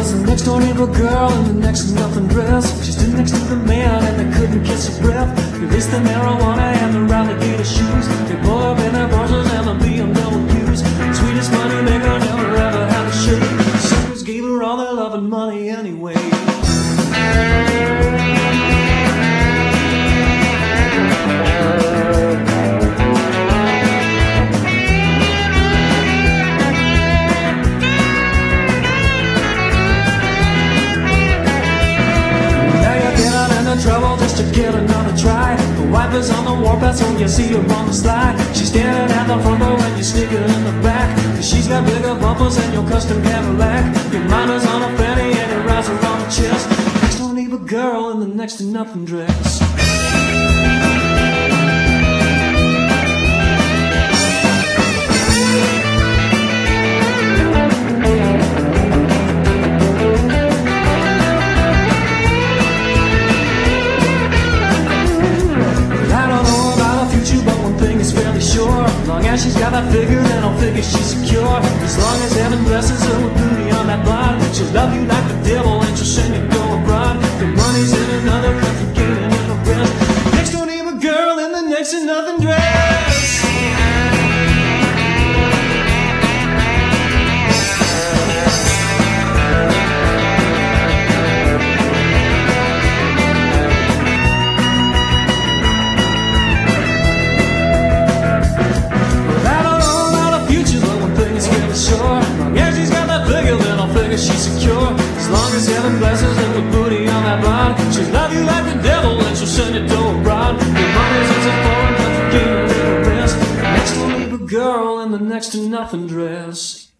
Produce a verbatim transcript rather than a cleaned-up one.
was the next door neighbor girl in the next to nothing dress. She stood next to the man and they couldn't catch her breath. They laced the marijuana and the alligator shoes. They pull up in their Porsches and the B M Ws. Sweetest money maker never ever had a shake. Suckers gave her all their love and money anyway. Trouble just to get another try. The wife is on the warpath, so you see her on the slide. She's standing at the front door and you sneak her in the back. She's got bigger bumpers than your custom Cadillac. Your mind is on a fanny and your eyes are on the chest. Next door neighbor girl in the next to nothing dress. As long as she's got that figure, then I'll figure she's secure. As long as heaven blesses her with booty on that blonde, she'll love you like the devil and she'll send you go abroad. Your money's in another country, gaining in the rest. Next door neighbor girl in the next to nothing dress. She's secure, as long as heaven blesses her with booty on that blonde. She'll love you like the devil and she'll send you to abroad. Your money's in some foreign country, gaining a little rest. Next door neighbor girl in the next to nothing dress.